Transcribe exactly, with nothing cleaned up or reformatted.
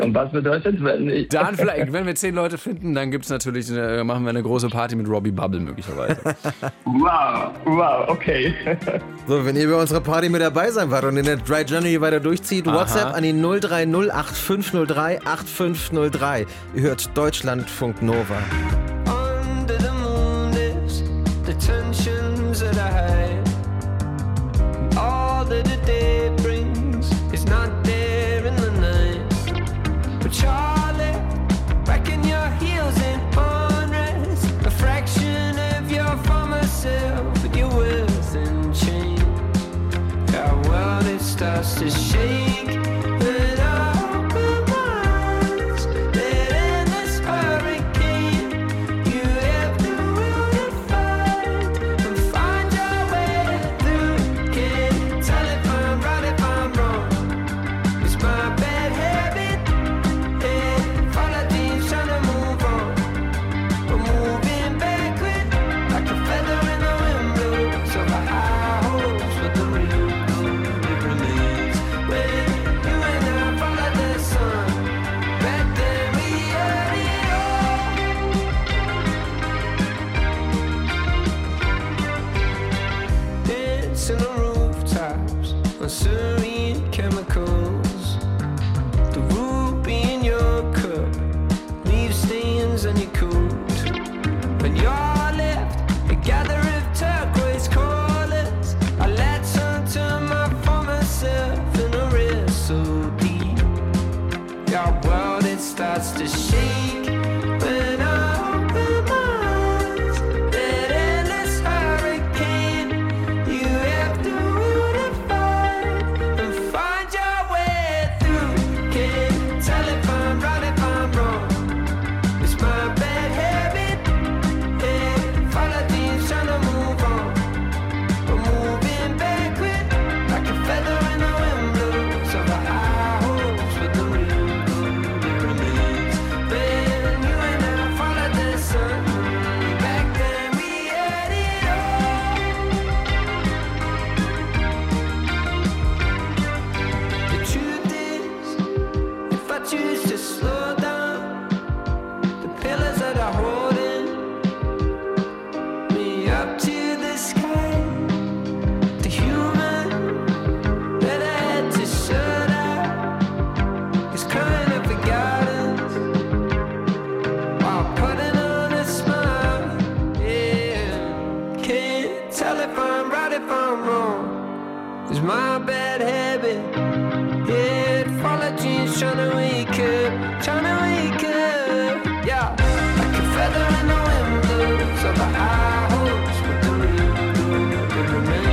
Und was bedeutet, wenn ich... Dann vielleicht, wenn wir zehn Leute finden, dann gibt's natürlich, äh, machen wir eine große Party mit Robbie Bubble möglicherweise. Wow, wow, okay. So, wenn ihr bei unserer Party mit dabei sein wollt und in der Dry January weiter durchzieht, Aha. WhatsApp an die null drei null acht fünf null drei acht fünf null drei. Ihr hört Deutschlandfunk Nova. Under the moon is the tensions that I hide. All that the day brings is not there in the night. But Charlie, back in your heels in unrest, a fraction of your former self with your wealth and change. Our world, it starts to shake when I open my eyes. That endless hurricane, you have the will to fight and find your way through. Can't tell if I'm right, if I'm wrong. It's my bad habit, and follow dreams trying to move on. But moving backward, like a feather in the wind blows over high hopes with the real gold it remains. When you and I follow the sun, back then we had it all. Dancing on rooftops on serene chemicals. The ruby in your cup leaves stains on your coat. When you're left, a gather of turquoise colors. I latch onto my former self in a rest so deep. Your world, it starts to shake when I open my eyes. That endless hurricane, you have to will to fight and find your way through. Can't tell if I'm right, if I'm wrong. It's my bad habit, and follow dreams trying to move on. But moving backward, like a feather in the wind blows over high hopes with the real gold it remains. When you and I follow the sun, back then we had it all. The truth is, if I choose to slow down, the pillars that are holding me up to the sky, the human that I had to shut out is crying up for guidance while putting on a smile. Yeah, can't tell if I'm right, if I'm wrong. It's my bad habit. Yeah, follow dreams trying to wake up, trying to wake up. Yeah, like a feather in the wind blows over high hopes with the real gold that remains.